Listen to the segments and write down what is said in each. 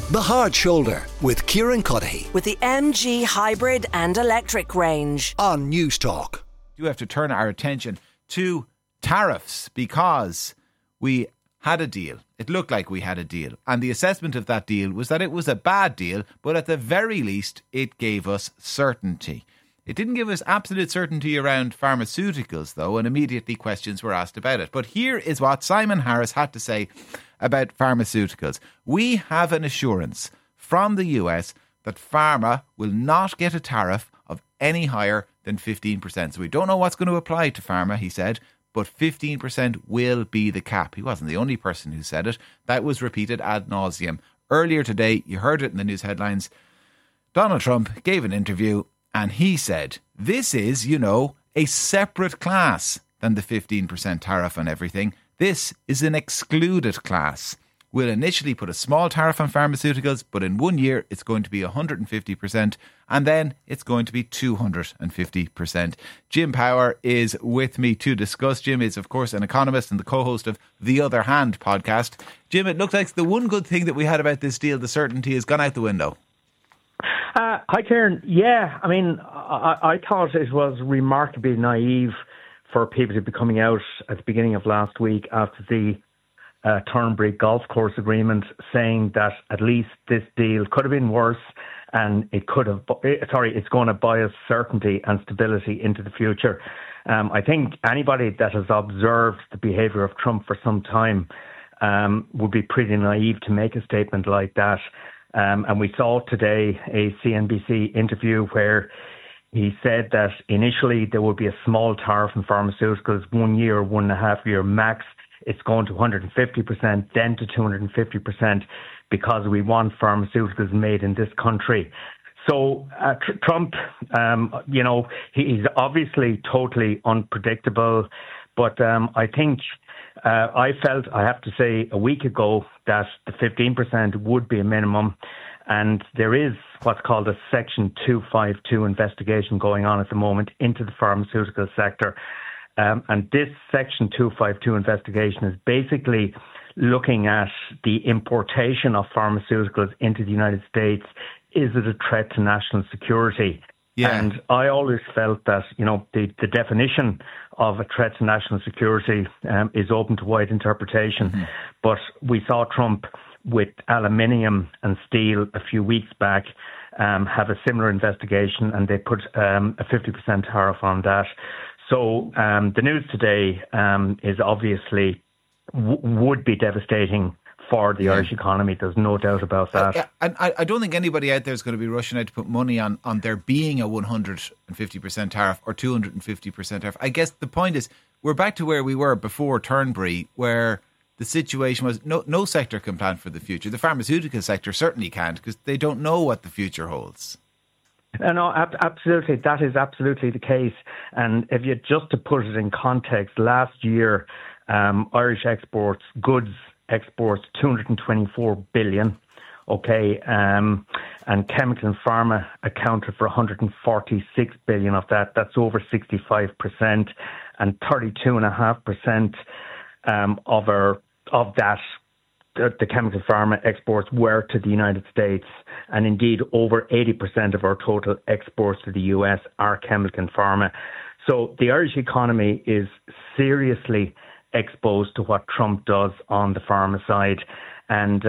The Hard Shoulder with Kieran Cuddihy with the MG hybrid and electric range on News Talk. We have to turn our attention to tariffs because we had a deal. It looked like we had a deal. And the assessment of that deal was that it was a bad deal, but at the very least, it gave us certainty. It didn't give us absolute certainty around pharmaceuticals, though, and immediately questions were asked about it. But here is what Simon Harris had to say about pharmaceuticals. We have an assurance from the US that pharma will not get a tariff of any higher than 15%. So we don't know what's going to apply to pharma, he said, but 15% will be the cap. He wasn't the only person who said it. That was repeated ad nauseum. Earlier today, you heard it in the news headlines, Donald Trump gave an interview and he said, this is, a separate class than the 15% tariff on everything. This is an excluded class. We'll initially put a small tariff on pharmaceuticals, but in 1 year it's going to be 150% and then it's going to be 250%. Jim Power is with me to discuss. Jim is, of course, an economist and the co-host of The Other Hand podcast. Jim, it looks like the one good thing that we had about this deal, the certainty, has gone out the window. Hi, Kieran. Yeah, I mean, I thought it was remarkably naive for people to be coming out at the beginning of last week after the Turnberry golf course agreement saying that at least this deal could have been worse and it's going to buy us certainty and stability into the future. I think anybody that has observed the behaviour of Trump for some time would be pretty naive to make a statement like that. And we saw today a CNBC interview where he said that initially there would be a small tariff on pharmaceuticals, 1 year, 1.5 year max. It's going to 150%, then to 250% because we want pharmaceuticals made in this country. So Trump, he's obviously totally unpredictable. But I think I felt, I have to say, a week ago that the 15% would be a minimum. And there is what's called a Section 252 investigation going on at the moment into the pharmaceutical sector. And this Section 252 investigation is basically looking at the importation of pharmaceuticals into the United States. Is it a threat to national security? Yeah. And I always felt that, the definition of a threat to national security is open to wide interpretation. Mm-hmm. But we saw Trump with aluminium and steel a few weeks back have a similar investigation, and they put a 50% tariff on that. So the news today is obviously would be devastating for the Irish economy. There's no doubt about that. And I don't think anybody out there is going to be rushing out to put money on there being a 150% tariff or 250% tariff. I guess the point is we're back to where we were before Turnberry, where the situation was no sector can plan for the future. The pharmaceutical sector certainly can't because they don't know what the future holds. No, absolutely. That is absolutely the case. And if you just to put it in context, last year, Irish goods exports 224 billion. Okay. And chemical and pharma accounted for 146 billion of that. That's over 65%, and 32.5% of that. The chemical pharma exports were to the United States, and indeed over 80% of our total exports to the US are chemical and pharma. So the Irish economy is seriously exposed to what Trump does on the pharma side. And,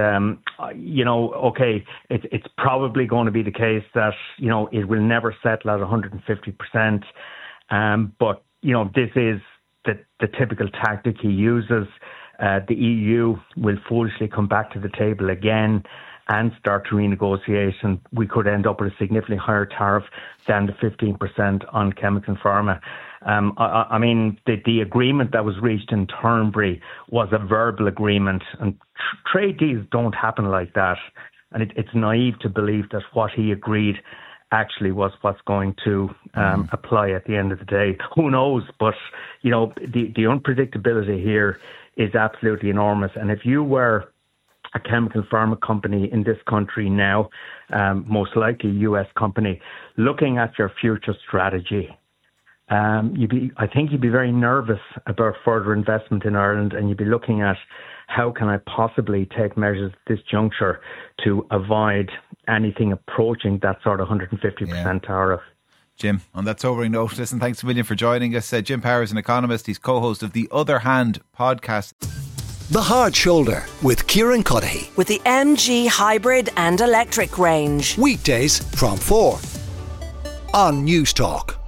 it's probably going to be the case that, it will never settle at 150%. But, this is the typical tactic he uses. The EU will foolishly come back to the table again and start to renegotiate, and we could end up with a significantly higher tariff than the 15% on chemical and pharma. The agreement that was reached in Turnberry was a verbal agreement, and trade deals don't happen like that. And it's naive to believe that what he agreed actually was what's going to apply at the end of the day. Who knows? But, the unpredictability here is absolutely enormous. And if you were a chemical pharma company in this country now, most likely a US company, looking at your future strategy, I think you'd be very nervous about further investment in Ireland, and you'd be looking at how can I possibly take measures at this juncture to avoid anything approaching that sort of 150% tariff. Jim, on that sobering note, listen, thanks a million for joining us. Jim Power is an economist. He's co-host of the Other Hand podcast. The Hard Shoulder with Kieran Cuddihy. With the MG hybrid and electric range. Weekdays from 4 on News Talk.